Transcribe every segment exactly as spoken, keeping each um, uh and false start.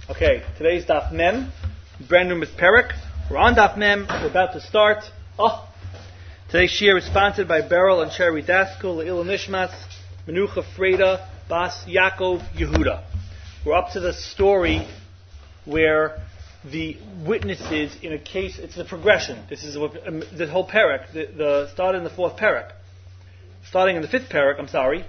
Okay, today's Daf Mem, brand new Perek. We're on Daf Mem. We're about to start. Oh, today's shir is sponsored by Beryl and Sherry Daskell, Le'il Nishmas, Menucha Freda, Bas Yaakov Yehuda. We're up to the story where the witnesses in a case, it's a progression. This is a, um, the whole Perek, the, the starting in the fourth Perek. Starting in the fifth Perek, I'm sorry.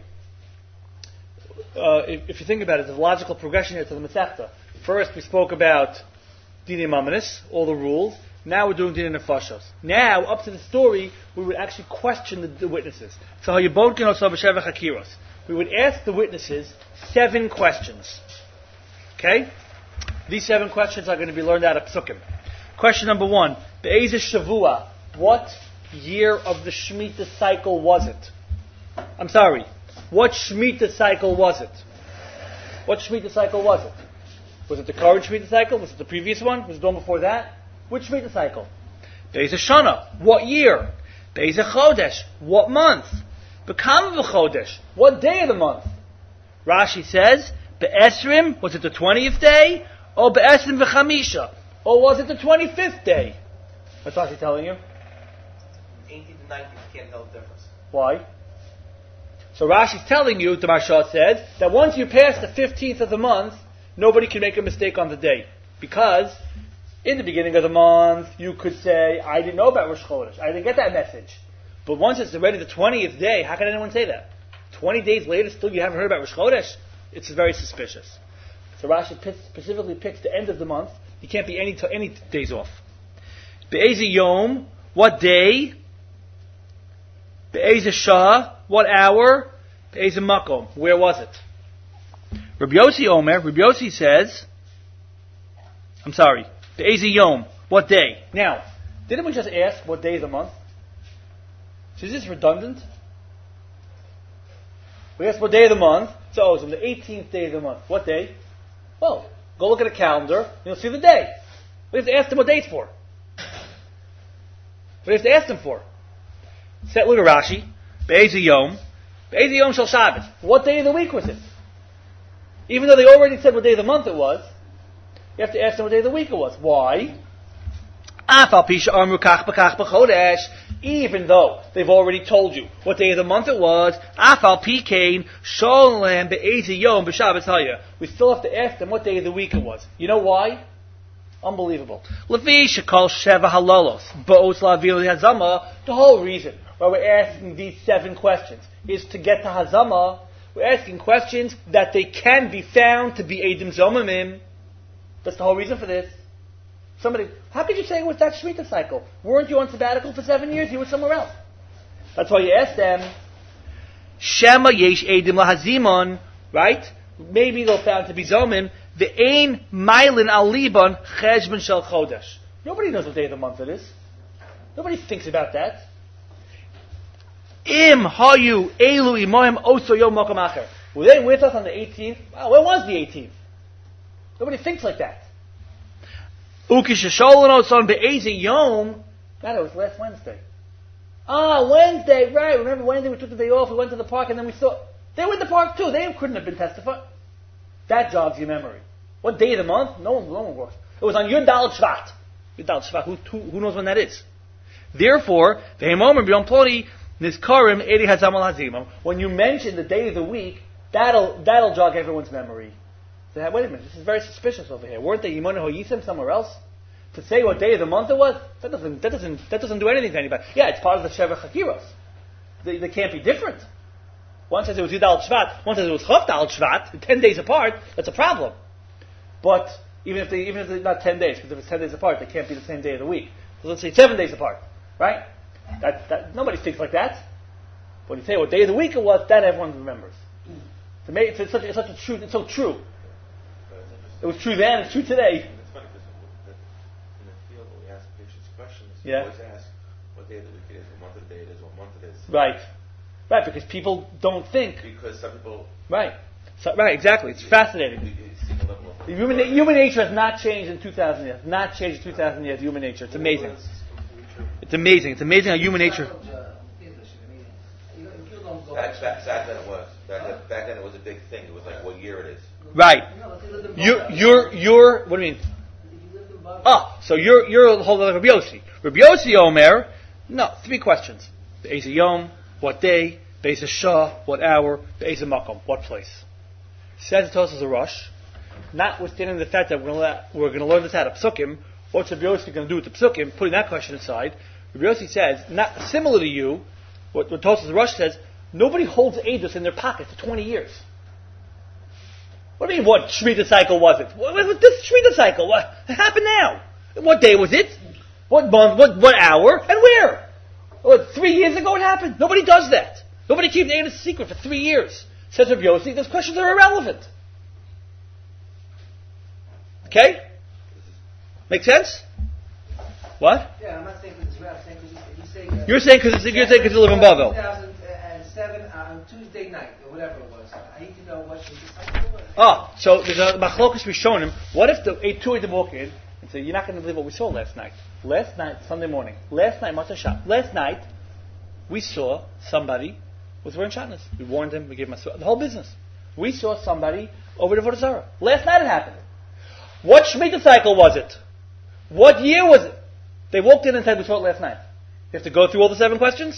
Uh, if, if you think about it, it's a logical progression here to the Masechta. First, we spoke about Dinei Mamonos, all the rules. Now we're doing Dinei Nefashos. Now, up to the story, we would actually question the, the witnesses. So, Hayabon Kenosav B'Sheva Chakiros. We would ask the witnesses seven questions. Okay? These seven questions are going to be learned out of Psukim. Question number one. Be'ezeh Shavua. What year of the Shemitah cycle was it? I'm sorry. What Shemitah cycle was it? What Shemitah cycle was it? Was it the current Shemitah cycle? Was it the previous one? Was it the one before that? Which Shemitah cycle? Be'ezeh Shana. What year? Be'ezeh Chodesh. What month? Bekam v'Chodesh. What day of the month? Rashi says, Be'esrim. Was it the twentieth day? Or Be'esrim v'Chamisha? Or was it the twenty-fifth day? What's Rashi telling you? eighteenth and nineteenth, can't tell the difference. Why? So Rashi's telling you, the Marsha said, that once you pass the fifteenth of the month, nobody can make a mistake on the day. Because in the beginning of the month, you could say, I didn't know about Rosh Chodesh. I didn't get that message. But once it's already the twentieth day, how can anyone say that? twenty days later, still you haven't heard about Rosh Chodesh? It's very suspicious. So Rashi p- specifically picks the end of the month. You can't be any t- any days off. Be'ezeh Yom, what day? Be'ezeh Shah, what hour? Be'ezeh Makom, where was it? Rabbi Yossi Omer, Rabbi Yossi says, I'm sorry, Be'ezeh Yom, what day? Now, didn't we just ask what day of the month? So is this redundant? We asked what day of the month. So it's on the eighteenth day of the month. What day? Well, go look at a calendar, and you'll see the day. We have to ask them what day it's for. We have to ask them for. Set look at Rashi. Be'ezeh Yom. Be'ezeh Yom Shel Shabbos. What day of the week was it? Even though they already said what day of the month it was, you have to ask them what day of the week it was. Why? Even though they've already told you what day of the month it was, we still have to ask them what day of the week it was. You know why? Unbelievable. The whole reason why we're asking these seven questions is to get to Hazama. We're asking questions that they can be found to be Eidim Zomimim. That's the whole reason for this. Somebody, how could you say it was that Shemitah cycle? Weren't you on sabbatical for seven years? You were somewhere else. That's why you ask them, Shema yesh Eidim lahazimon, right? Maybe they'll found to be Zomim. The ein mailin al liban cheshbon shel chodesh. Nobody knows what day of the month it is. Nobody thinks about that. Im hayu elu imoim oso yom makam acher. Were they with us on the eighteenth? Wow, when was the eighteenth? Nobody thinks like that. Ukishasholon on be'ezeh yom. God, it was last Wednesday. Ah, Wednesday, right. Remember Wednesday we took the day off, we went to the park, and then we saw... They were in the park too. They couldn't have been testified. That jogs your memory. What day of the month? No one, no one works. It was on Yud Daled Shvat. Yud Daled Shvat. Who, who, who knows when that is? Therefore, when you mention the day of the week, that'll that'll jog everyone's memory. So, wait a minute, this is very suspicious over here. Weren't they Yimon Hoyisem somewhere else? To say what day of the month it was, that doesn't that doesn't that doesn't do anything to anybody. Yeah, it's part of the Sheva Chakiros. They, they can't be different. One says it was Yud Daled Shvat, one says it was Chof Daled Shvat, ten days apart. That's a problem. But even if they even if they're not ten days, because if it's ten days apart, they can't be the same day of the week. So let's say seven days apart, right? That, that nobody thinks like that. But when you say what day of the week it was, that everyone remembers. It's, it's, such, it's such a true. It's so true. It was true then. It's true today. It's funny because in the field when we ask patients questions, we yeah. always ask what day of the week it is, what month of the day it is, what month it is. Right, right. Because people don't think. Because some people. Right, so, right. Exactly. It's fascinating. You, you see the level of human human nature has not changed in two thousand years. Not changed in two thousand years. Human nature. It's amazing. It's amazing. It's amazing how human nature. Back, back, back then it was. Back then, back then it was a big thing. It was like what year it is. Right. You're, you're, you're, what do you mean? Ah, so you're, you're holding like Rabbi Yossi. Rabbi Yossi Omer, no, three questions. Be'ez Yom, what day? Be'ez Shah, what hour? Be'ez Makom, what place? Says it us a rush. Notwithstanding the fact that we're going to learn this out of Psukim, what's Rabbi Yossi going to do with the Psukim? Putting that question aside, Rabbi Yossi says, not similar to you, what, what Tosas Rush says, nobody holds Eidos in their pocket for twenty years. What do you mean, what Shemitah cycle was it? What was this Shemitah cycle? What happened now? What day was it? What month? What, what hour? And where? What, three years ago it happened? Nobody does that. Nobody keeps Eidos a secret for three years. Says Rabbi Yossi, those questions are irrelevant. Okay? Make sense? What? Yeah, I'm not saying because it's rare. I'm saying because you say. Uh, you're saying because you're saying because you live in Bavel. two thousand seven on Tuesday night or whatever it was. I need to know what she decided. Ah, so there's a machlokus Rishonim. What if the eight two to walk in and say, "You're not going to believe what we saw last night. Last night, Sunday morning. Last night, Matzah Shah. Last night, we saw somebody was wearing shatnez. We warned him. We gave him a, the whole business. We saw somebody over the Avodah Zarah. Last night it happened. What Shemitah cycle was it? What year was it? They walked in and said, we saw it last night. You have to go through all the seven questions?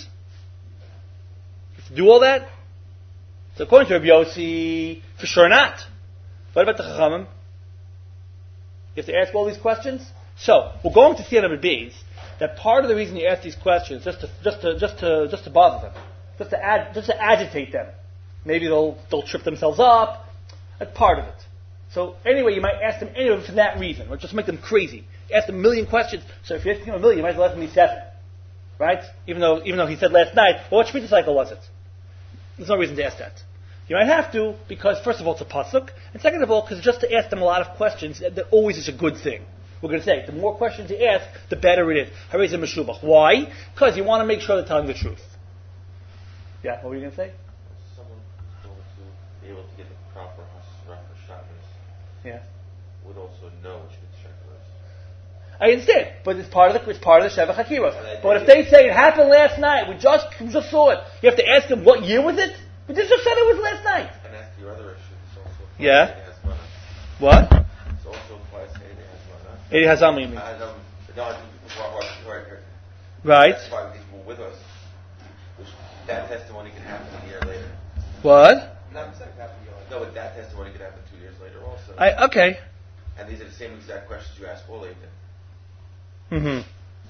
You have to do all that? So according to Rabbi Yossi, for sure not. What about the Chachamim? You have to ask all these questions? So, we're going to see on the Beis that part of the reason you ask these questions just to just to just to just to bother them. Just to ag- just to agitate them. Maybe they'll they'll trip themselves up. That's part of it. So anyway, you might ask them anyway for that reason, or just make them crazy. Ask them a million questions. So if you ask him a million, you might as well ask him seven, right? Even though even though he said last night, well, what Shemitah cycle was it? There's no reason to ask that. You might have to because first of all it's a pasuk, and second of all because just to ask them a lot of questions that, that always is a good thing. We're going to say the more questions you ask, the better it is. Harei meshubach. Why? Because you want to make sure they're telling the truth. Yeah, what were you going to say? Someone who's going to be able to get the proper Hasra for Shabbos Yeah. would also know which Mitzvah is. I understand, but it's part of the it's part of the Sheva Chakiros. But if they say it happened last night, we just we just saw it, you have to ask them what year was it? We just said it was last night. And ask your other issue. It's also Yeah. Hasmana. What? It's also applies to Eidei Hasmana. It has Hazama, you mean? And um, no, I think people who are watching right, Right. that's why people with us. Which that testimony can happen a year later. What? Not exactly happen a year later. No, but that testimony could happen two years later also. I okay. And these are the same exact questions you asked all Eidim. Mm-hmm.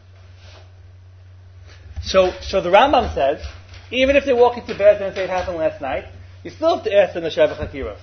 So, so the Rambam says, even if they walk into bed and say it happened last night, you still have to ask them the Sheva Chakiros.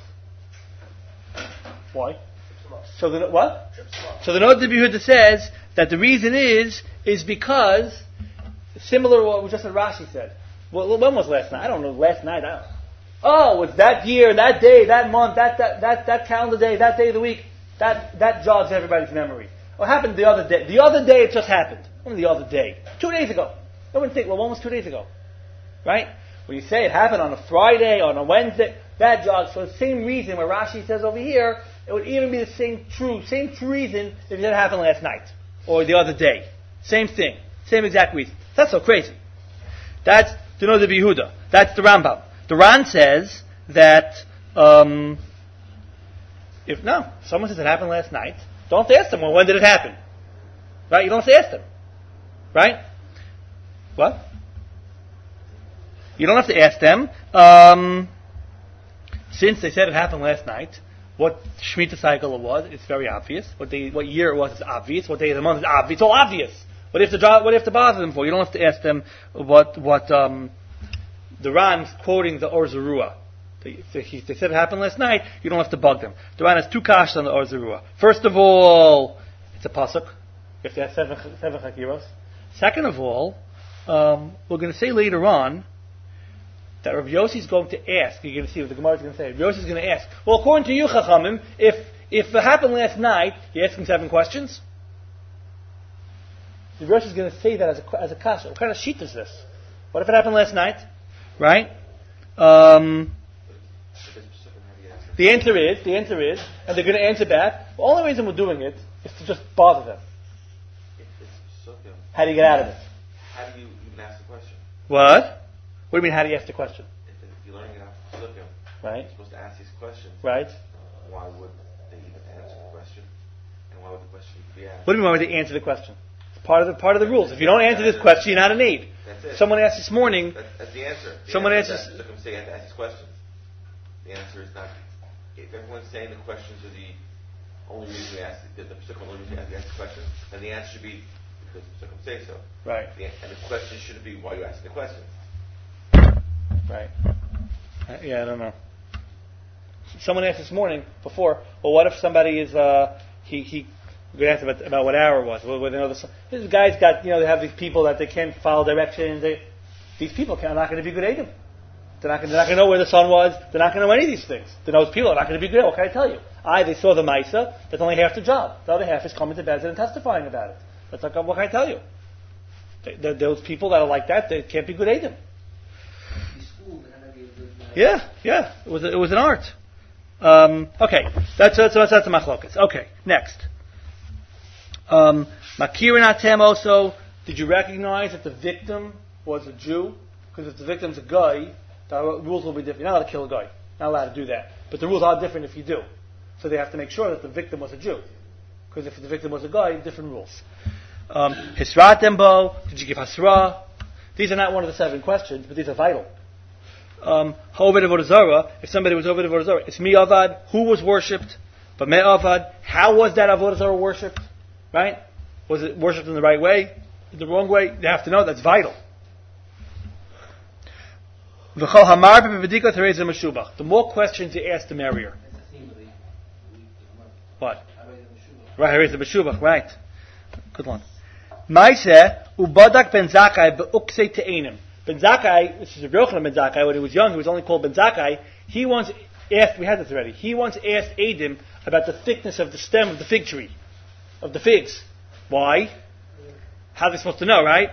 Why? So the what? So the Noda B'Yehuda says that the reason is is because similar to what just what Rashi said. Well, when was last night? I don't know. Last night, I don't know. Oh, it's that year, that day, that month, that that that, that calendar day, that day of the week. That that jogs everybody's memory. What happened the other day? The other day it just happened. When the other day? Two days ago. No one think, well, when was two days ago? Right? When you say it happened on a Friday, on a Wednesday, that jogs. For the same reason, where Rashi says over here, it would even be the same true, same true reason if it happened last night or the other day. Same thing, same exact reason. That's so crazy. That's the Noda B'Yehuda. That's the Rambam. The Ran says that um, if no, someone says it happened last night, don't ask them. Well, when did it happen? Right? You don't have to ask them. Right? What? You don't have to ask them. Um, since they said it happened last night, what Shemitah cycle it was, it's very obvious. What day, what year it was, it's obvious. What day of the month is obvious. It's all obvious. What do you have to, what do you have to bother them for? You don't have to ask them what what um, the Ran's quoting the Or Zarua. They, they, they said it happened last night. You don't have to bug them. The Ran has two kashas on the Or Zarua. First of all, it's a pasuk. You have to have seven seven chakiros. Second of all, um, we're going to say later on that Rav Yossi is going to ask. You're going to see what the Gemara is going to say. Rav Yossi is going to ask. Well, according to you, Chachamim, if if it happened last night, you ask him seven questions. Rav Yossi is going to say that as a as a kasha. What kind of sheet is this? What if it happened last night? Right? Um, the answer is the answer is, and they're going to answer back. The only reason we're doing it is to just bother them. How do you get out of it? How do you even ask the question? What? What do you mean, how do you ask the question? If, if you're learning it out of Sukkim, right? you're supposed to ask these questions. Right. Uh, why would they even What do you mean why they answer the question? It's part of the part of the rules. If you don't answer this question, you're not an aid. That's it. Someone asked this morning. That's, that's the answer. The someone answer answers. That say asks questions. The answer is not. If everyone's saying the questions are the only reason we ask the, the Pesukim only reason we ask the question, then the answer should be because the Pesukim say so. Right. The, and the question shouldn't be why you asking the questions. Right. Uh, yeah, I don't know. Someone asked this morning before. Well, what if somebody is uh, he he? We asked about, about what hour it was. Well, they know this. This guy's got you know they have these people that they can't follow directions. They these people are not going to be good Adam. They're not going to know where the sun was. They're not going to know any of these things. Then those people are not going to be good. What can I tell you? I they saw the Maisa. That's only half the job. The other half is coming to Bezdin and testifying about it. That's like what can I tell you? They, they, those people that are like that, they can't be good Adam. Yeah, yeah. It was it was an art. Um, okay, that's that's that's, that's a machlokas. Okay, next. Um, Makirin Atem also. Did you recognize that the victim was a Jew? Because if the victim's a guy, the rules will be different. You're not allowed to kill a guy. Not allowed to do that. But the rules are different if you do. So they have to make sure that the victim was a Jew. Because if the victim was a guy, different rules. Um, Hisratem bo. Did you give hasra? These are not one of the seven questions, but these are vital. Um, if somebody was over the Avodah Zarah, it's mi avad, who was worshipped, but me avad, how was that Avodah Zarah worshipped, right? Was it worshipped in the right way, in the wrong way? They have to know, that's vital. The more questions you ask, the merrier. What? Right, the Meshubach, right. Good one. Maiseh, ubadak ben Zakkai be'uksei te'enim. Ben Zakkai, this is Rabbi Yochanan ben Zakkai, when he was young, he was only called Ben Zakkai. He once asked, we had this already, he once asked Adim about the thickness of the stem of the fig tree, of the figs. Why? How are they supposed to know, right?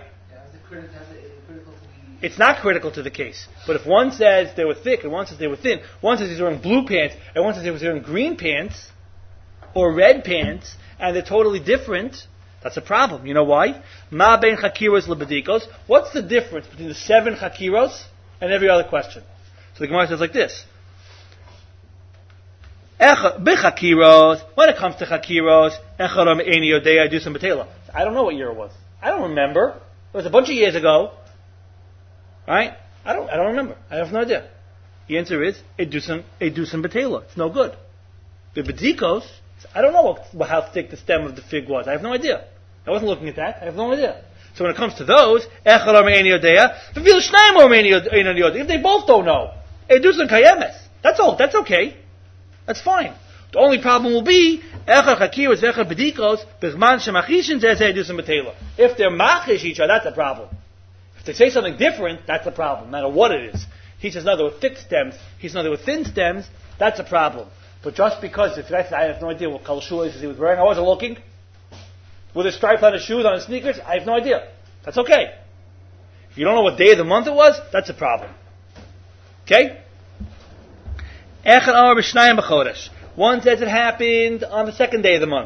It's not critical to the case. But if one says they were thick and one says they were thin, one says he's wearing blue pants and one says he was wearing green pants or red pants, and they're totally different, that's a problem. You know why? Ma ben chakiros lebedikos. What's the difference between the seven chakiros and every other question? So the Gemara says like this. Bechakiros, when it comes to chakiros, echaram eni yodei idusam betela. I don't know what year it was. I don't remember. It was a bunch of years ago. Right? I don't I don't remember. I have no idea. The answer is edusam edusam betela. It's no good. The bedikos, I don't know what, how thick the stem of the fig was. I have no idea. I wasn't looking at that. I have no idea. So when it comes to those, if they both don't know, kayemes. That's all. That's okay. That's fine. The only problem will be if they're machish each other. That's a problem. If they say something different, that's a problem. No matter what it is. He says no, there were thick stems. He says no, there were thin stems. That's a problem. But just because if I, I have no idea what color shoe he was wearing, I wasn't looking. Were there stripes on his shoes, on his sneakers? I have no idea. That's okay. If you don't know what day of the month it was, that's a problem. Okay? One says it happened on the second day of the month.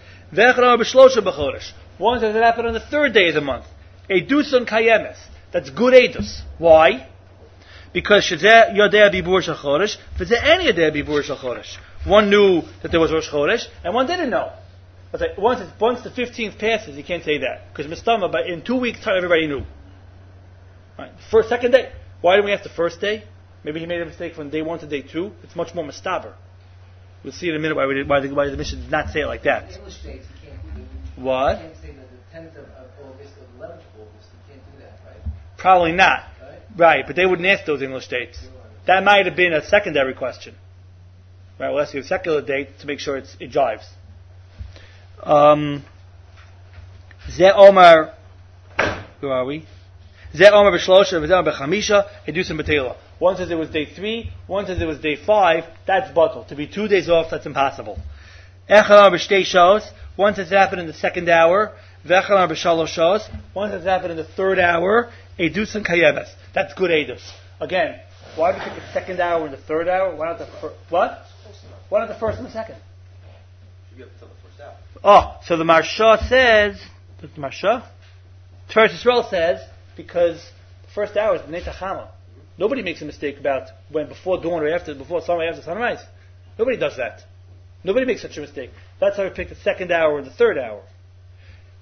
One says it happened on the third day of the month. Edusun kayemes. That's good edus. Why? Because shezeh yodeh bibur shel chodesh, v'zeh en yodeh bibur shel chodesh. One knew that there was Rosh Chodesh, and one didn't know. But once, it's, once the fifteenth passes, you can't say that. Because Mistama, but in two weeks' time, everybody knew. Right. First, second day. Why didn't we have the first day? Maybe he made a mistake from day one to day two. It's much more mistaber. We'll see in a minute why, we did, why, the, why the mission did not say it like that. In English states, you can't do it. What? You can't say that the tenth of August or the eleventh of August. You can't do that, right? Probably not. Right? Right, but they wouldn't ask those English dates. That might have been a secondary question. Right, we'll ask you a secular date to make sure it's, it jives. Um, Ze Omar, where are we? Ze Omar b'shlosha, Ze Omar b'chamisha, Edusim b'teila. One says it was day three, one says it was day five, that's batal. To be two days off, that's impossible. Echad Omar b'shtei shos, one says it happened in the second hour, V'echad Omar b'shalosh shos, one says it happened in the third hour, Edusim kayemes. That's good edus. Again, why do we pick the second hour and the third hour? Why not the first? What? Why not the first and the second? Should be up until the first hour. Oh, so the Marsha says, the Marsha? Teres Yisrael says, because the first hour is the Netachama. Nobody makes a mistake about when before dawn or after, before sunrise, after sunrise. Nobody does that. Nobody makes such a mistake. That's why we pick the second hour and the third hour.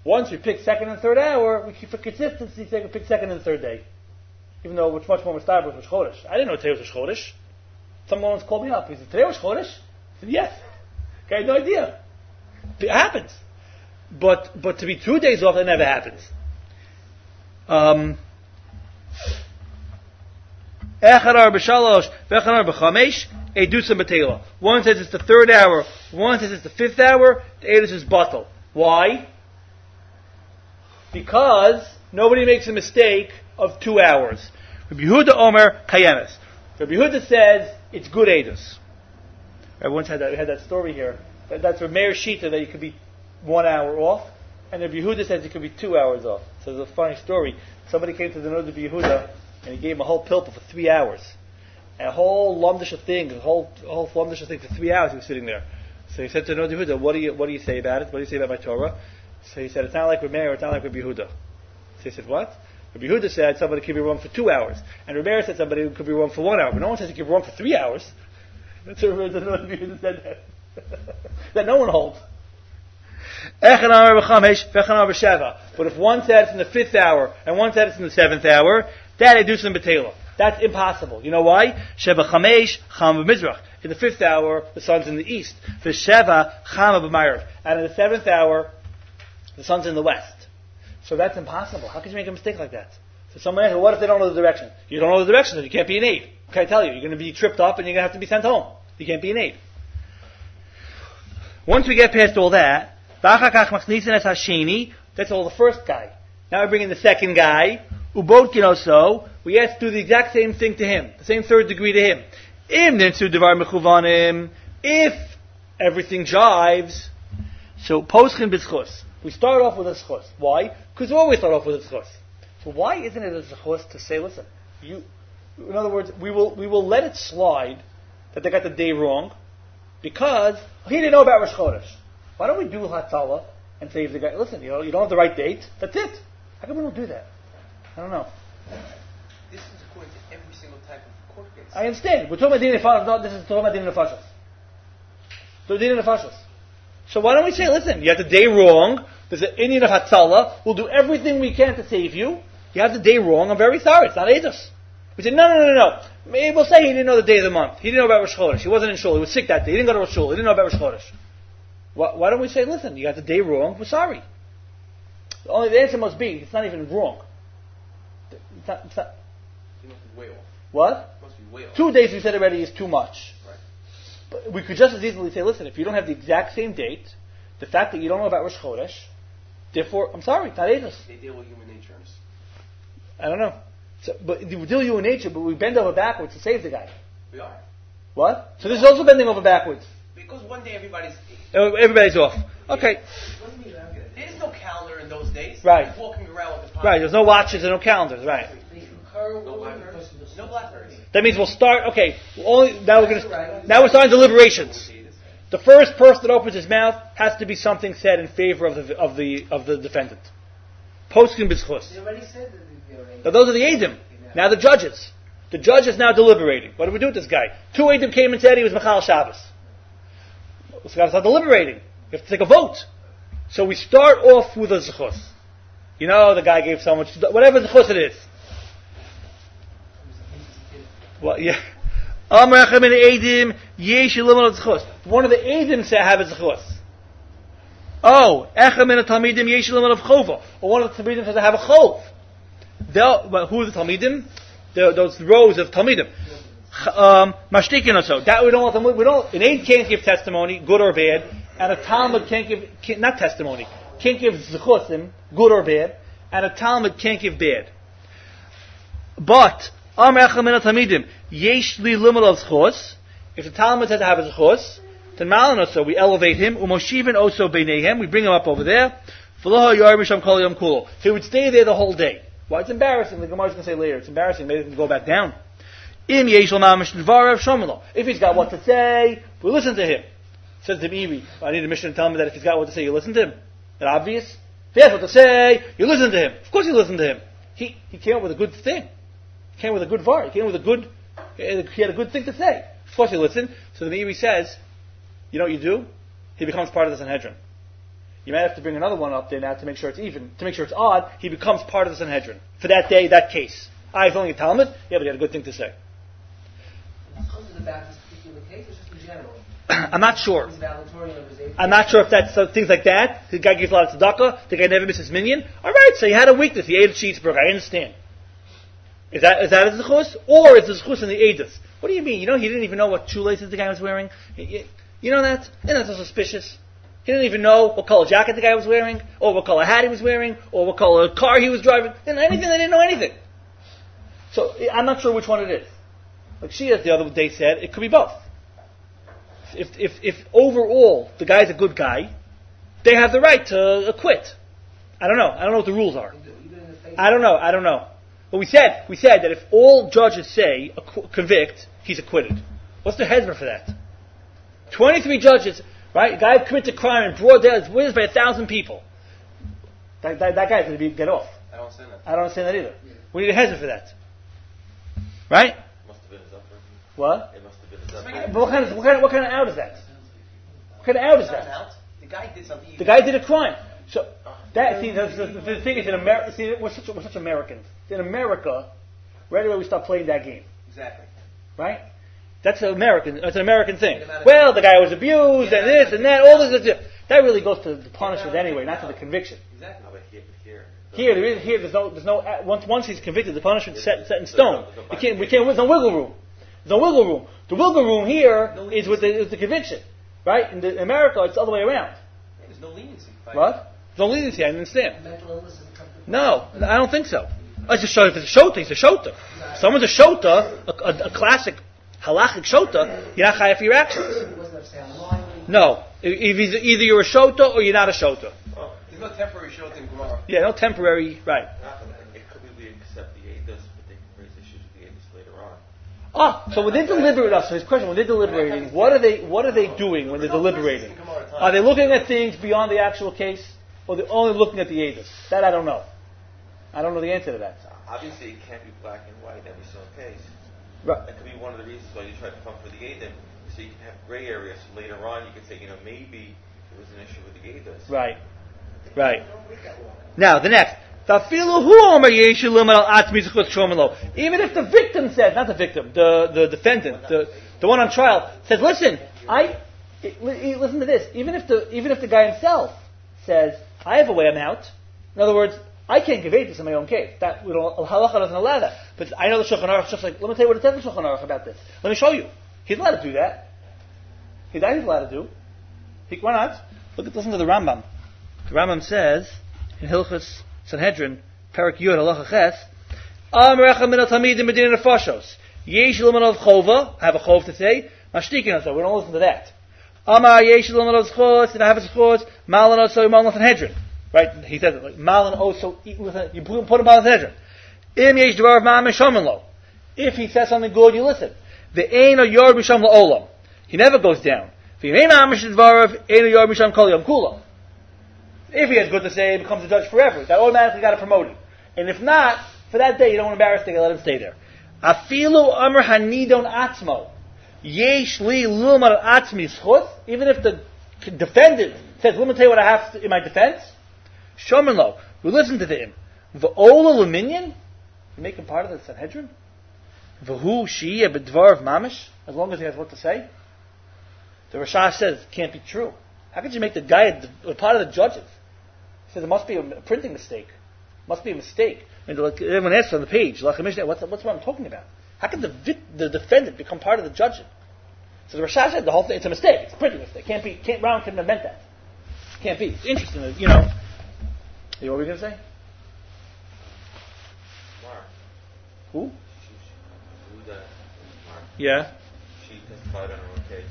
Once we pick second and third hour, we keep for consistency say we pick second and third day. Even though it's much more Mustar was Chodesh. I didn't know today was Chodesh. Someone once called me up. He said, today was Chodesh? I said, yes. I had no idea. It happens. But but to be two days off, that never happens. Um, one says it's the third hour, one says it's the fifth hour, the Edus is batal. Why? Because nobody makes a mistake of two hours. Rabbi Yehuda Omer Kayemes. Rabbi Yehuda says it's good Edus. I once had that, we had that story here. That, that's Rabbi Meir Shita that you could be one hour off, and Rabbi Yehuda says you could be two hours off. So there's a funny story. Somebody came to the Nod of Rabbi Yehuda, and he gave him a whole pilpul for three hours. And a whole lumdisha thing, a whole a whole lumdisha thing for three hours he was sitting there. So he said to the Nod of Yehuda, what do you what do you say about it? What do you say about my Torah? So he said, it's not like Rabbi Meir, it's not like Rabbi Yehuda. So he said, what? Rabbi Yehuda said somebody could be wrong for two hours. And Rabbi Meir said somebody could be wrong for one hour. But no one says you could be wrong for three hours. That's what Rabbi Yehuda said that. That no one holds. But if one said it's in the fifth hour and one said it's in the seventh hour, that I do some betela. That's impossible. You know why? Sheva chamesh chama b'mizrach. In the fifth hour, the sun's in the east. The sheva chama b'mayrav. And in the seventh hour, the sun's in the west. So that's impossible. How could you make a mistake like that? So someone asks, well, what if they don't know the direction? You don't know the direction, then you can't be an aid. What can I tell you? You're going to be tripped up and you're going to have to be sent home. You can't be an aid. Once we get past all that, that's all the first guy. Now we bring in the second guy, Ubotkin also. We ask to do the exact same thing to him, the same third degree to him. If everything jives, so poschin b'schus. We start off with a schus. Why? Because we always start off with a schus. So why isn't it a schus to say, listen, you? In other words, we will we will let it slide that they got the day wrong because he didn't know about Rosh Chodesh. Why don't we do Hatzalah and say to the guy, listen, you know, you don't have the right date. That's it. How come we don't do that? I don't know. This is according to every single type of court case. I understand. We're talking about Din Nefashos. No, this is talking about Din Nefashos. So Din Nefashos. So why don't we say, listen, you have the day wrong. There's an Indian of Hatzalah. We'll do everything we can to save you. You have the day wrong. I'm very sorry. It's not Eidos. We said, no, no, no, no. Maybe we'll say he didn't know the day of the month. He didn't know about Rosh Chodesh. He wasn't in shul. He was sick that day. He didn't go to Rosh Shul. He didn't know about Rosh Chodesh. Why, why don't we say, listen, you got the day wrong. We're sorry. The only the answer must be it's not even wrong. It's not, it's not, It must be way off. what? It must be way off. Two days we said already is too much. Right. But we could just as easily say, listen, if you don't have the exact same date, the fact that you don't know about Rosh Chodesh, therefore, I'm sorry, it's not Eidos. They deal with human nature. I don't know. So, but we deal with human nature, but we bend over backwards to save the guy. We are. What? So this is also bending over backwards. Because one day everybody's... Oh, everybody's off. Okay. There's no calendar in those days. Right. Walking around with the Right, there's no watches and no calendars, right. No Blackberries. No Blackberries. That means we'll start, okay, only, now we're gonna, now we're starting deliberations. The first person that opens his mouth has to be something said in favor of the, of the, of the defendant. Poskim b'schus. They already said that they already... Now those are the Eidim. Now the judges. The judge is now deliberating. What do we do with this guy? Two Eidim came and said he was Machal Shabbos. So we got to start deliberating. We have to take a vote. So we start off with a zechus. You know, the guy gave so much, whatever zechus it is. Well, yeah. One of the Eidim say have a zechus. Oh, Echem in a Talmidim yesh limit of chova. Or one of the Talmidim says I have a chov. Well, who are the Talmidim? The, those rows of Talmidim. Um, Mashtikin or so. That we don't want them. We don't. An Eid can't give testimony, good or bad, and a Talmud can't give can't, not testimony. Can't give zechusim, good or bad, and a Talmud can't give bad. But Am Echem in a Talmidim yesh li limit of zechus. If the Talmud says I have a zechus, then Malin so we elevate him. Umoshiven also beinehem. We bring him up over there. V'loha yar misham kol yom kulo. He would stay there the whole day. Why? It's embarrassing. The Gemara is going to say later. It's embarrassing. Maybe they can go back down. Im yeshel mamish dvarav shomelo. If he's got what to say, we listen to him. Says the Ibi. I need a mission to tell me that if he's got what to say, you listen to him. Is that obvious? If he has what to say, you listen to him. Of course you listen to him. He he came up with a good thing. He came with a good var. He came with a good. He had a good thing to say. Of course you listen. So the Ibi says, you know what you do? He becomes part of the Sanhedrin. You might have to bring another one up there now to make sure it's even, to make sure it's odd. He becomes part of the Sanhedrin for that day, that case. I was only a Talmud. Yeah, but he had a good thing to say. Is it about this particular case or just in general? I'm not sure. Is valedictorian of his age? I'm not sure if that's uh, things like that. The guy gives a lot of tzedakah. The guy never misses minyan. All right, so he had a weakness. He ate a cheeseburger. I understand. Is that is that a zechus? Or is the zechus in the edus? What do you mean? You know, he didn't even know what shoelaces the guy was wearing. You, you know that? And that's so suspicious. He didn't even know what color jacket the guy was wearing, or what color hat he was wearing, or what color car he was driving. Didn't know anything. They didn't know anything. So I'm not sure which one it is. Like Shia the other day said, it could be both. If if if overall the guy's a good guy, they have the right to acquit. I don't know. I don't know what the rules are. I don't know. I don't know. But we said we said that if all judges say acqu- convict, he's acquitted. What's the hezbollah for that? Twenty-three judges, right? A guy committed a crime in broad daylight, witnessed by a thousand people. That, that, that guy's going to be get off. I don't understand that. I don't understand that either. Yeah. We need a hezbollah for that, right? Must have been his upper. What? It must have been his upper. But what kind of what kind of, what kind of out is that? What kind of out is that? Out. The guy did something. The guy did a crime. So that see the, the, the thing is in America. See, we're such we're such Americans. In America, right away we start playing that game. Exactly. Right? That's an American. That's an American thing. Well, the guy was abused and this and that. All this. this. That really goes to the punishment anyway, not to the conviction. Exactly. But here, here, here, there is, here, there's no, there's no. Once, once he's convicted, the punishment's set, set in stone. You can't, we can't. There's no wiggle room. There's no wiggle room. The wiggle room here is with the, is the conviction, right? In, the, in America, it's the other way around. There's no leniency. What? There's no leniency. I understand. Mental illness is No, I don't think so. Oh, it's a shota. If it's a shota, he's a shota. If someone's a shota, a, a, a classic halachic shota, you're not chayav for your actions. No, if he's either you're a shota or you're not a shota. Oh, there's no temporary shota in Gemara. Yeah, no temporary, right. It could be we accept the edus, but they can raise issues with the edus later on. Ah, so when they're deliberating, so his question, when they're deliberating, what are they, what are they doing when they're deliberating? Are they looking at things beyond the actual case, or they're only looking at the edus? That I don't know. I don't know the answer to that. Obviously, it can't be black and white in every single case. Right. That could be one of the reasons why you try to come for the edus, so you can have gray areas. So later on, you can say, you know, maybe there was an issue with the edus. Right. Right. Now, the next. Even if the victim says, not the victim, the, the defendant, the, the one on trial, says, listen, I, listen to this, even if the, even if the guy himself says, I have a way I'm out, in other words, I can't give this in my own case. That, we don't, halacha doesn't allow that. But I know the Shulchan Aruch, just like, let me tell you what it says in the Shulchan Aruch about this. Let me show you. He's allowed to do that. He's that he's allowed to do. He, why not? Look at, listen to the Rambam. The Rambam says, in Hilchos Sanhedrin, Perak Yud Halacha Ches, Am Recha Min HaTalmidim Medina Nefashos. Yesh L'man Chova, I have a chov to say, Mashtikin so we don't listen to that. Amar Yesh L'man Chos, if I have a chos, Malan Oso Malan Sanhedrin. Right? He says it like, Malan Oso, you put him on the Sanhedrin. Im Yesh Dvar of Ma'am Mishamin Lo. If he says something good, you listen. The Ein O Yor Misham La'olam. He never goes down. V'yein Amish Dvar of Ein O Yor Misham Kol Yom Kula. If he has good to say, he becomes a judge forever. That automatically got to promote him. And if not, for that day, you don't want to embarrass him, let him stay there. Afilu amr hanidon atzmo. Yesh li lumar atzmi schut. Even if the defendant says, let me tell you what I have in my defense. Shomen lo. We listen to him. V'ola luminion. You make him part of the Sanhedrin. V'hu shiya b'dvar of mamish. As long as he has what to say. The Rashash says it can't be true. How could you make the guy a, a part of the judges? He says it must be a printing mistake. Must be a mistake. And like everyone asks on the page, what's, what's what I'm talking about? How can the the defendant become part of the judging? So the Rashash said the whole thing, it's a mistake. It's a printing mistake. Can't be, can't, Brown couldn't have meant that. Can't be. It's interesting, that, you know. You know what were we going to say? Mark. Who? She, she, who the, Mark. Yeah. She testified on her own case.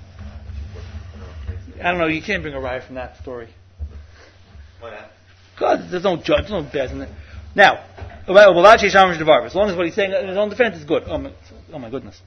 I don't know, you can't bring a riot from that story. Why not? God, there's no judge, there's no best in it. Now, as long as what he's saying in his own defense is good. Oh my, oh my goodness.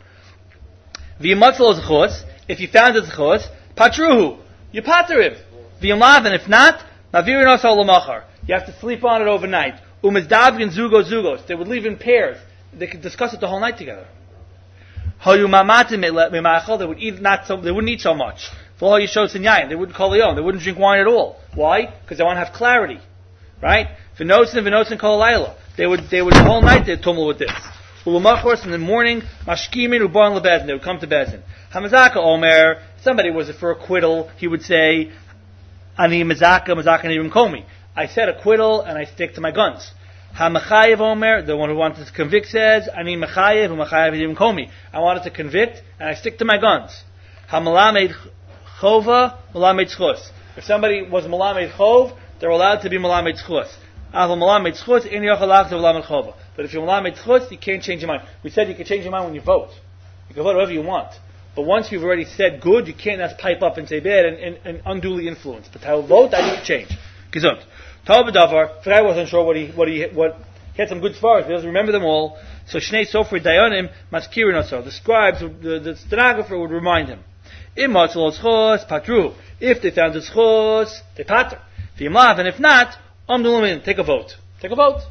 If you found it zechus, patruhu, you pater him. V'yamav, if not, you have to sleep on it overnight. Umizdavgin zugos zugos. They would leave in pairs. They could discuss it the whole night together. They would eat not so. They wouldn't eat so much. V'lo yishos in yayin. They wouldn't call leon. They wouldn't drink wine at all. Why? Because they want to have clarity. Right? V'notzin and v'notzin kol layla. They would, they would, all night they'd tumble with this. Ulamachos in the morning, mashkimin uban lebezin. They would come to bezin. Hamazaka omer. Somebody was for acquittal. He would say, ani mazaka, mazaka nivim komi. I said acquittal and I stick to my guns. HaMechayev Omer, the one who wanted to convict says, Ani Mechayev, Mechayev Yivim Komi. I wanted to convict and I stick to my guns. HaMelamed Chova, Melamed Schus. If somebody was Melamed Chov, they're allowed to be Melamed Schus. Aval Melamed Schus, In Yochalach to Melamed Chova. But if you're Melamed Schus, you can't change your mind. We said you can change your mind when you vote. You can vote however you want. But once you've already said good, you can't just pipe up and say bad and, and, and unduly influence. But how vote, I need to change. Gesund. Tavadavar, I wasn't sure what he, what he, what, he had some good svars, he doesn't remember them all. So Shnei Sofer Dayanim, Maskirin also. The scribes, the, the stenographer would remind him. Immatzal Schos, Patru. If they found the Schos, they pater. V'imlav, and if not, Amdulamin, take a vote. Take a vote.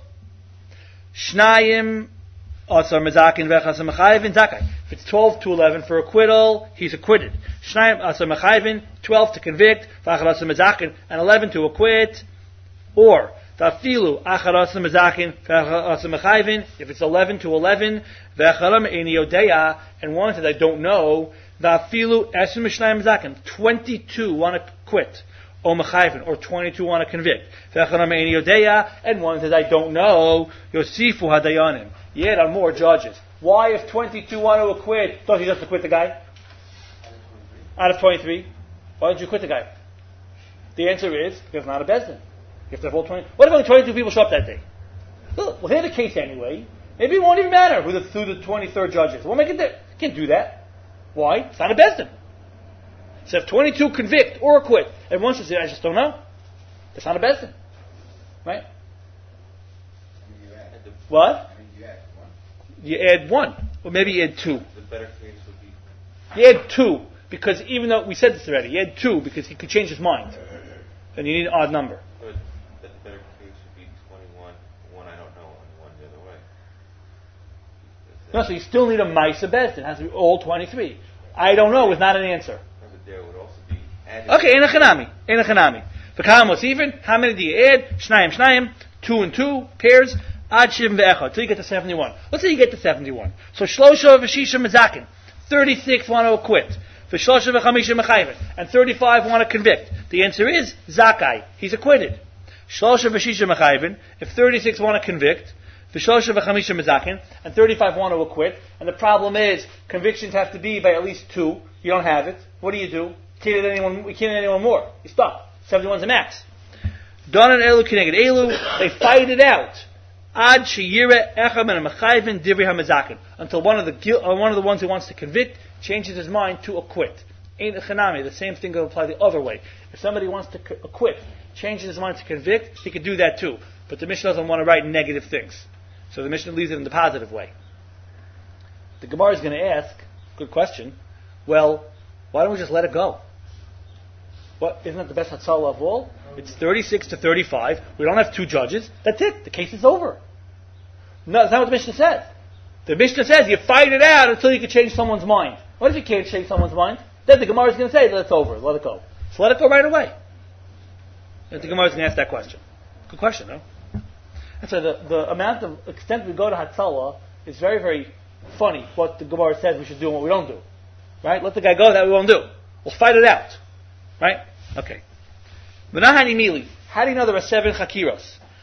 Shnayim, Asar Mezakin Vechas Mechayvin, Zakai. If it's twelve to eleven for acquittal, he's acquitted. Shnayim, Asar Mechayvin, twelve to convict, Vachar Asar Mezakin, and eleven to acquit. Or tafilu acharas mezakin ve'acharas mechayvin. If it's eleven to eleven, ve'acharam eini yodeya, and one says I don't know. Tafilu esim mishnayim mezakin. Twenty-two want to quit, or mechayvin, or twenty-two want to convict. Ve'acharam eini yodeya, and one says I don't know. Yosifu hadayanim. Yet on more judges. Why, if twenty-two want to acquit, don't you just acquit the guy? Out of twenty-three, why don't you quit the guy? The answer is because it's not a bezdin. You have to have all twenty. What if only twenty-two people show up that day? Well, we'll hear the case anyway. Maybe it won't even matter who the, who the twenty-third judge is. We'll make it there. You can't do that. Why? It's not a bezdin. So if twenty-two convict or acquit, and one says, I just don't know, that's not a bezdin. Right? What? You add one. Or maybe you add two. The better case would be... You add two, because even though we said this already, you add two because he could change his mind. And you need an odd number. But the better case would be twenty-one, one I don't know, and one the other way. No, so you still need a Maisa Bezdin. It has to be all twenty-three. I don't know is not an answer. But there would also be added... Okay, in a chanami. In a chanami. The kalam was even. How many do you add? Shnayim, shnayim. Two and two. Pairs. Ad shivim ve'echad. Till you get to seventy-one. Let's say you get to seventy-one. So shlosha v'shisha mezakin. thirty-six want to acquit. V'shlosha v'chamisha mechayvin. And thirty-five want to convict. The answer is zakai. He's acquitted. Shlosha v'shisha mechayvin. If thirty-six want to convict. V'shlosha v'chamisha mezakin. And thirty-five want to acquit. And the problem is, convictions have to be by at least two. You don't have it. What do you do? You can't add anyone, you can't add anyone more. You stop. seventy-one's the max. Don and Elu kineged Elu. They fight it out. Ad sheyire echam and mechayvin divri hamazakin, until one of the uh, one of the ones who wants to convict changes his mind to acquit. Ain't a chanami. The same thing will apply the other way. If somebody wants to c- acquit, changes his mind to convict, he could do that too. But the Mishnah doesn't want to write negative things, so the Mishnah leaves it in the positive way. The Gemara is going to ask, good question. Well, why don't we just let it go? What, isn't that the best Hatzalah of all? It's thirty-six to thirty-five. We don't have two judges. That's it. The case is over. No, that's not what the Mishnah says. The Mishnah says you fight it out until you can change someone's mind. What if you can't change someone's mind? Then the Gemara is going to say that it's over. Let it go. So let it go right away. And the Gemara is going to ask that question. Good question, no? And so the, the amount of extent we go to Hatzalah is very, very funny. What the Gemara says we should do and what we don't do. Right? Let the guy go that we won't do. We'll fight it out. Right? Okay. V'nahani mili. How do you know there are seven chakiros?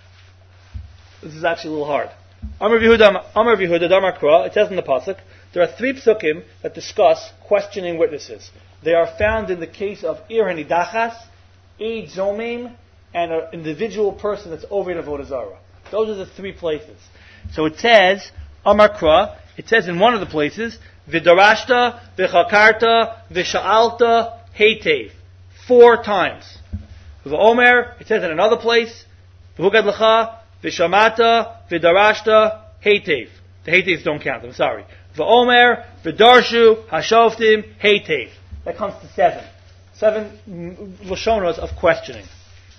This is actually a little hard. Amar Yehuda, Amar Yehuda, Damar Kra. It says in the pasuk there are three psukim that discuss questioning witnesses. They are found in the case of Ir Hanidachas, Eid Zomim, and an individual person that's over in Avodah Zarah. Those are the three places. So it says Amar Kra. It says in one of the places V'darashta, V'chakarta, V'sha'alta, Heitev. Four times. V'omer, it says in another place, V'hugad l'cha, V'shamata, V'darashta, Heitev. The Heitevs don't count, I'm sorry. V'omer, V'darshu, Hashoftim, Heitev. That comes to seven. Seven lashonos of questioning.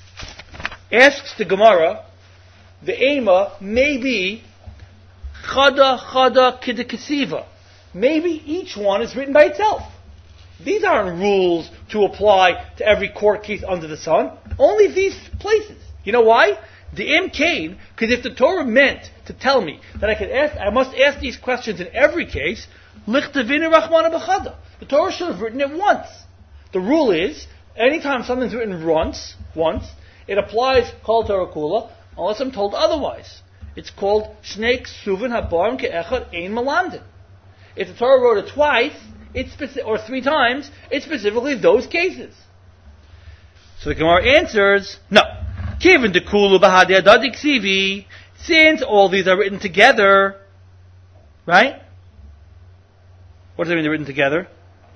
Asks the Gemara, the Ema may be Chada, Chada, Kidikasiva. Maybe each one is written by itself. these aren't rules to apply to every court case under the sun. Only these places. You know why? The Im Kain, because if the Torah meant to tell me that I could ask, I must ask these questions in every case, Lichtavinu Rachmana B'chada. The Torah should have written it once. The rule is, anytime something's written once, once, it applies Kol Torah Kula, unless I'm told otherwise. It's called Shnei Ksuvin Habarim Ke'echad Ein Malandin. If the Torah wrote it twice, it's speci- or three times, it's specifically those cases. So the Gemara answers, no. Kiven de Kulu Bahadi Adadi Ksivi, since all these are written together, right? What does it mean they're written together?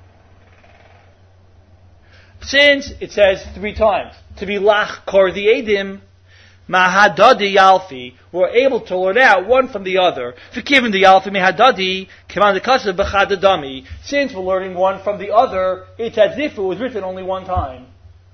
Since it says three times, to be lach kor the edim, mahadadi yalfi, we're able to learn out one from the other. V'kiven the yalfi mahadadi, keman the kasav b'chadadami. Since we're learning one from the other, it's as if it was written only one time.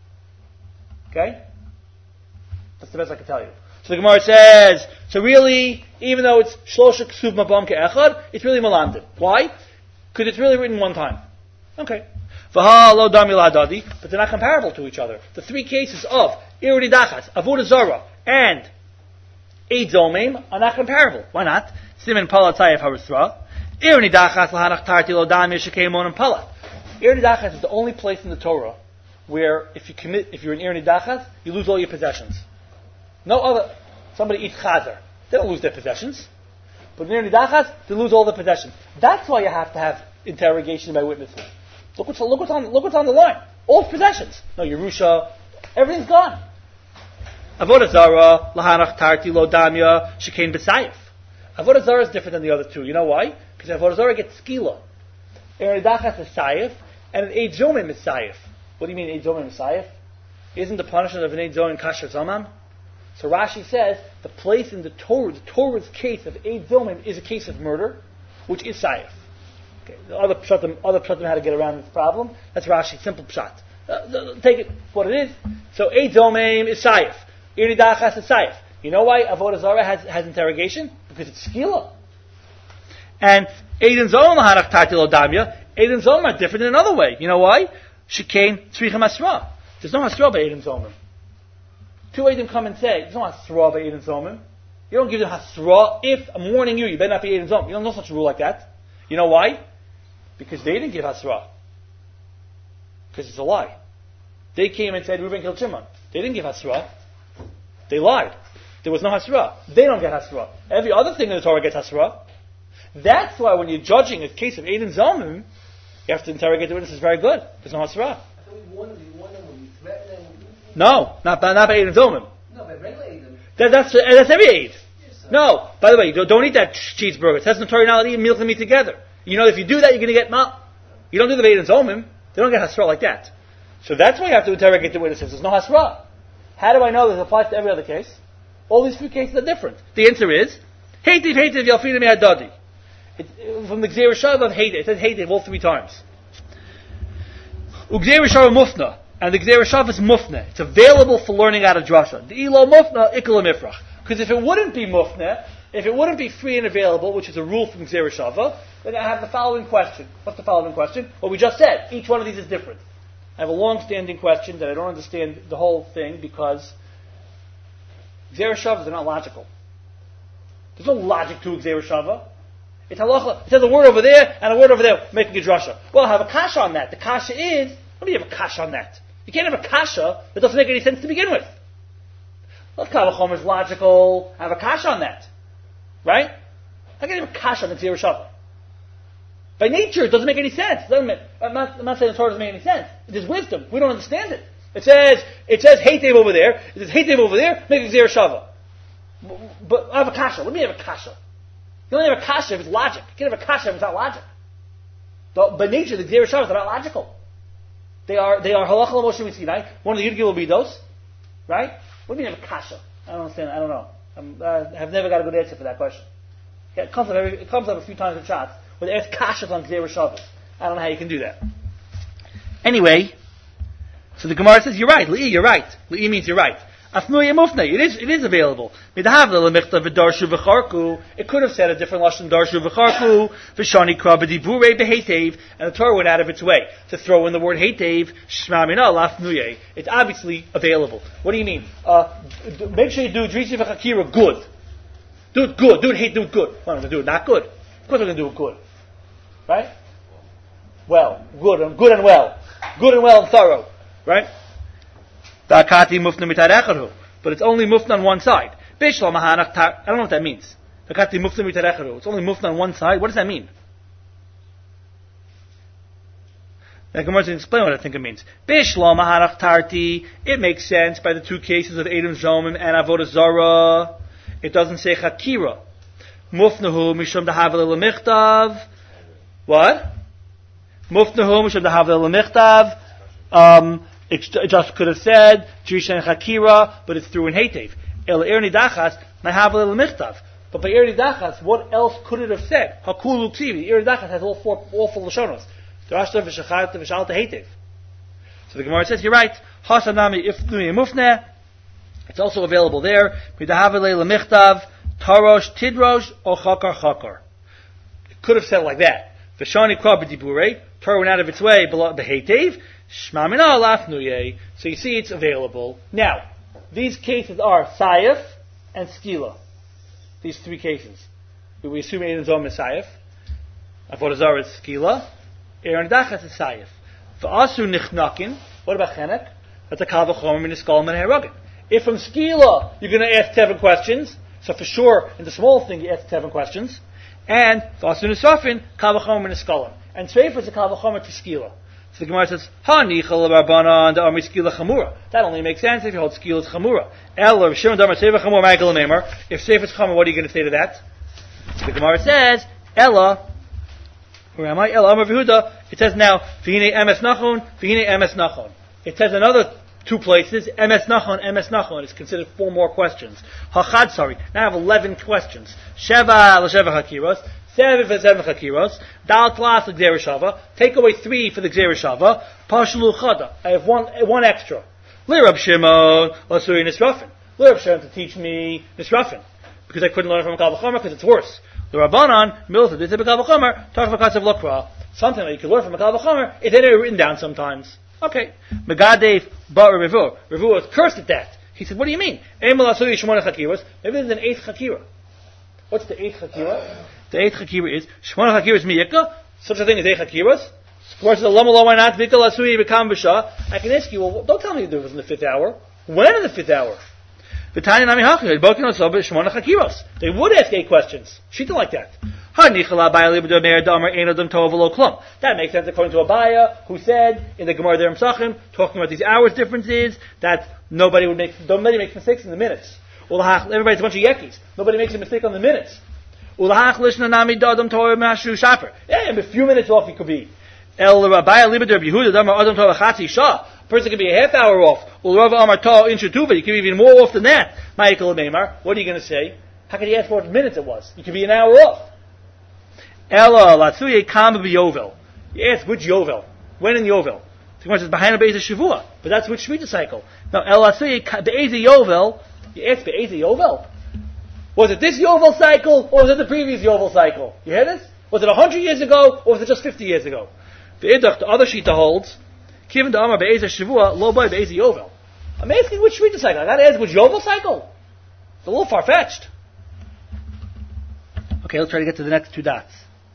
Okay? That's the best I can tell you. So the Gemara says, so really, even though it's shlosha ksuv mabam ke'echad, it's really malamdim. Why? Because it's really written one time. Okay. But they're not comparable to each other. The three cases of Irudi Dachas, Avodah Zarah, and Eid Zomim are not comparable. Why not? Siman Palat Sayef Harusra. Irudi Dachas Lahanach Tarti Lo Dam Yeshakemon and Palat. Irudi Dachas is the only place in the Torah where if you commit, if you're in Irudi Dachas, you lose all your possessions. No other. Somebody eats Chazer. They don't lose their possessions. But in Irudi Dachas, they lose all their possessions. That's why you have to have interrogation by witnesses. Look what's, look what's on, look what's on the line. All possessions. No, Yerusha, everything's gone. Avodah Zarah, Lahanach Tarti Lo Damya, Shekain B'Sayif. Avodah Zarah is different than the other two. You know why? Because Avodah Zarah gets skila. Irudi Dachas is Sayif, and an Eid Zomim is Sayif. What do you mean Eid Zomim is Sayif? Isn't the punishment of an Eid Zomim Kasher Zomam? So Rashi says, the place in the Torah, the Torah's case of Eid Zomim is a case of murder, which is Sayif. Okay. The other pshatim, other pshatim how to get around this problem. That's Rashi, simple pshat. Uh, take it for what it is. So Eid Zomim is Sayif. Irudi Dachas is Sayif. You know why Avodah Zarah has, has interrogation? Because it's skila. And Eid and Zomim Lahanach Tarti Lo Damya. Eid and Zomim are different in another way. You know why? Shekain Tzricha Masra. There's no Hasra by Eid and Zomim. Two Eidim come and say, there's no Hasra by Eid and Zomim. You don't give them Hasra if I'm warning you, you better not be Eid and Zomim. You don't know such a rule like that. You know why? Because they didn't give Hasra. Because it's a lie. They came and said, Reuben killed Shimon. They didn't give Hasra. They lied. There was no Hasra. They don't get Hasra. Every other thing in the Torah gets Hasra. That's why when you're judging a case of Eid and Zomim, you have to interrogate the witnesses very good. There's no Hasra. I thought we warn them, we warn them when you threaten them. No, not by, not by Eid and Zomim. No, by regular Eid. That, that's, uh, that's every Eid. Yes, No, by the way, don't, don't eat that cheeseburger. It says in the Torah not to eat milk and meat together. You know, if you do that, you're going to get mal. You don't do the Eid and Zomim. They don't get Hasra like that. So that's why you have to interrogate the witnesses. There's no Hasra. How do I know this applies to every other case? All these few cases are different. The answer is, Heitiv, Heitiv, Yalfinu Me'adadi. From the Gzeir Shav of Heitiv. It says Heitiv all three times. Ugzeir Shav Mufna. And the Gzeir Shav is Mufna. It's available for learning out of Drasha. The Ilo Mufna, Ikla Mifrach. Because if it wouldn't be Mufna, if it wouldn't be free and available, which is a rule from Gzeir Shava, then I have the following question. What's the following question? Well, we just said, each one of these is different. I have a long-standing question that I don't understand the whole thing because Gzeir Shavas are not logical. There's no logic to a Gzeir Shava. It's halacha. It says a word over there and a word over there making a drasha. Well, I have a kasha on that. The kasha is, what do you have a kasha on that? You can't have a kasha that doesn't make any sense to begin with. Well, Kavachom is logical. I have a kasha on that. Right? How can you have a kasha on the Gzeir Shava? By nature, it doesn't make any sense. It doesn't make, I'm, not, I'm not saying the Torah doesn't make any sense. It is wisdom. We don't understand it. It says, it says Heitiv over there. It says Heitiv over there, make a Gzeir Shava. But I have a kasha. Let me have a kasha. You only have a kasha if it's logic. You can't have a kasha if it's not logic. But by nature, the Gzeir Shavas are not logical. They are they are halacha l'Moshe Sinai. One of the Yud Gilul Midos, right? What do you mean have a kasha? I don't understand. I don't know. I'm, uh, I have never got a good answer for that question. It comes up every, it comes up a few times in shots where they ask kashas on Gzeir Shavas. I don't know how you can do that. Anyway, so the Gemara says you're right. Li'i, you're right. Li'i means you're right. Afnuye mufne. It is, it is available. It could have said a different lashon darshu v'charku v'shani kra b'dibure b'heitev, and the Torah went out of its way to throw in the word heitev. Shma mina lafnuye. It's obviously available. What do you mean? Uh, d- make sure you do drisi v'chakira good. Do it good. Do it hate. Do it good. What am I going to do it not good? Of course I'm going to do it good. Right? Well, good and good and well, good and well and thorough. Right? But it's only mufna on one side. I don't know what that means. It's only mufna on one side. What does that mean? The Gemara doesn't explain what I think it means. It makes sense by the two cases of Edom Zomim and Avodah Zarah. It doesn't say Chakira. Mufnahu mishum dahavel lemichtav. What? Mufnahu mishum dahavel lemichtav. Um, It just could have said Jewish and Chakira, but it's through in Heitev. El Erni Dachas, Nahavel El Michtav. But by Erni Dachas, what else could it have said? Hakulu Ksivi. Erni Dachas has all four, all four Lashonos. Drashta v'Shachat v'Shalta Heitev. So the Gemara says, you're right. Hasanami Ifnui Mufne. It's also available there. Midahavel El Michtav, Tarosh Tidrosh, or Chakar Chakar. It could have said it like that. V'Shani Kra B'Dibure. Torah went out of its way, B'Heitev. Shma mina lafnuye. So you see it's available. Now, these cases are Sayef and Skila. These three cases. We assume Eden Zom is Sayef. Avodah Zarah is Skila. Aaron Dachas is Sayef. V'asu nichnakin. What about Chenek? That's a Kavachom in the Skolman and Herogin. If from Skila you're going to ask seven questions, so for sure in the small thing you ask seven questions, and V'asu nisafin Kavachom in the Skolman. And Tzreif is a Kavachom to Skila. So the Gemara says, "Ha nichal rabbanan da amri skila chamura." That only makes sense if you hold skila is chamura. El or shimon damar seva chamura ma'ikal nemer. If seif is chamura, what are you going to say to that? The Gemara says, "Ella." Where am I? Ella Amar V'Huda. It says now, "V'hinei emes nachon, v'hinei emes nachon." It says another two places, emes nachon, emes nachon. It's considered four more questions. Hachad, sorry. Now I have eleven questions. Sheva l'sheva hakiros. Seven for seven chakiros. Dal tlas l'gzereshava. Take away three for the gzereshava. Pashlu chada. I have one one extra. L'Rab Shimon l'suri nisrafin. L'Rab Shimon to teach me nisrafin because I couldn't learn from a Kal V'chomer because it's worse. L'Rabbanan milta d'tzibah Kal V'chomer talk about katsav l'kra. Something that you could learn from a Kal V'chomer. It's written down sometimes. Okay. Megadev bar Revu. Revu was cursed at that. He said, "What do you mean? Emel l'suri shmona chakiros. Maybe there's an eighth chakira. What's the eighth chakira?" The eighth chakira is Shmona chakiras miyika. Such a thing as eight chakiras. Of course, the lama why not vika lasui bekam b'shah. I can ask you, well, don't tell me it was in the fifth hour. When in the fifth hour? V'tanya nami hachir bokin osav Shmona chakiras. They would ask eight questions. Shita like that. That makes sense according to Abaya, who said in the Gemara there in Psachim, talking about these hours differences, that nobody would make nobody makes mistakes in the minutes. Everybody's a bunch of yekis. Nobody makes a mistake on the minutes. Yeah, and a few minutes off he could be. A person could be a half hour off. You could be even more off than that. What are you going to say? How can you ask what minutes it was? You could be an hour off. You ask which Yovel. When in Yovel? The question is behind a Be'ez Shavua, but that's which Shemitah cycle. Now, Be'ez Yovel, you ask Be'ez Yovel. Was it this Yovel cycle, or was it the previous Yovel cycle? You hear this? Was it a hundred years ago, or was it just fifty years ago? The Idach, the other Shita holds, Kivin da Amar Be'ez Shavua, lo by Be'ez Yovel. I'm asking which Shemitah cycle. I gotta ask which Yovel cycle. It's a little far-fetched. Okay, let's try to get to the next two dots.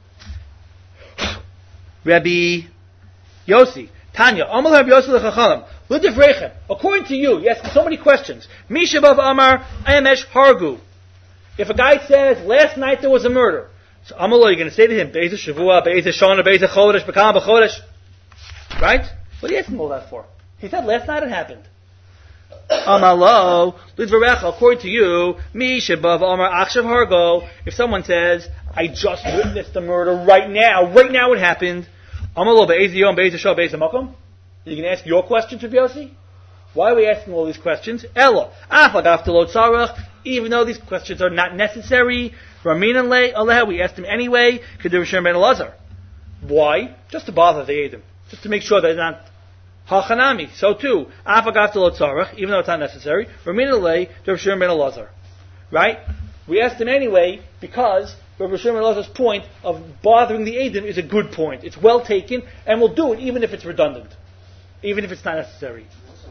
Rabbi Yossi, Tanya, Amal Rabbi Yossi l'chachalam, l'div rechem. According to you, you ask so many questions. Mishabav Amar Amesh Hargu. If a guy says, last night there was a murder, so Amallah, you're going to say to him, Be'ez Shavua, Be'ez Shana, Be'ez Chodesh, Bekam B'Chodesh. Right? What are you asking all that for? He said, last night it happened. Amallah, Lidvarecha, according to you, Mishabav Amar Akshav Hargo, if someone says, I just witnessed the murder right now, right now it happened, Amallah, Be'ez Yom, Be'ez Shah, Be'ez Makom, you're going to ask your question to Yossi? Why are we asking all these questions? Ella, Afagav Telot Sarach, even though these questions are not necessary, Ramin and Le, Allah, we asked him anyway, Kedur Shem Ben Elazar. Why? Just to bother the Edom. Just to make sure they're not Hachanami. So too, Afagav Tzarach, even though it's not necessary. Ramina lei Rav Shimon ben Elazar. Right? We asked him anyway because Rav Shimon ben Elazar's point of bothering the Eidim is a good point. It's well taken, and we'll do it even if it's redundant, even if it's not necessary.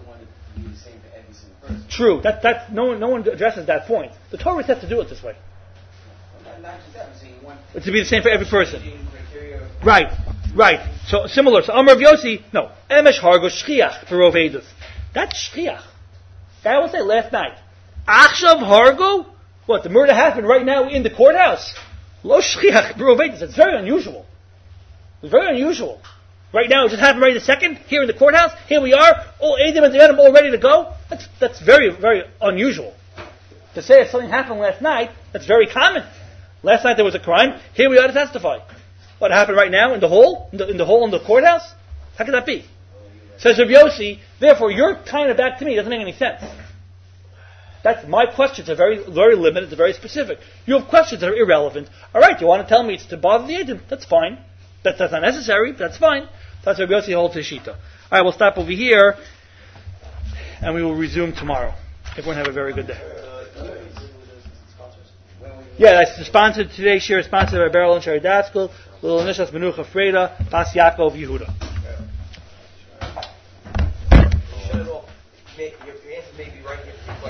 True. That that no one no one addresses that point. The Torah says to do it this way. It's to be the same for every person. Right. Right. So similar. So Amar Rav Yossi, no. Emesh hargo shchiach for Rov Eidos. That's shchiach. That was say last night. Achshav hargo. What, the murder happened right now in the courthouse? Lo shchiach for Rov Eidos. It's very unusual. It's very unusual. Right now, it just happened right a second, here in the courthouse. Here we are, all Eidim and Dayanim all ready to go. That's that's very, very unusual. To say that something happened last night, that's very common. Last night there was a crime, here we are to testify. What happened right now in the hall? In the, in the hall in the courthouse? How could that be? Says Rav Yossi, therefore you're tying it back to me, it doesn't make any sense. That's my questions are very, very limited, they're very specific. You have questions that are irrelevant. Alright, you want to tell me it's to bother the Eidim? That's fine. That, that's not necessary, that's fine. That's Rabbi Yossi holds his shita. All right, we'll stop over here, and we will resume tomorrow. Everyone have a very good day. Yeah, that's sponsored today's share is sponsored by Beryl and Sherry Daskell, Little Nishas Menucha Freda, Bas Yaakov Yehuda. Shut it off. Your answer may be right here.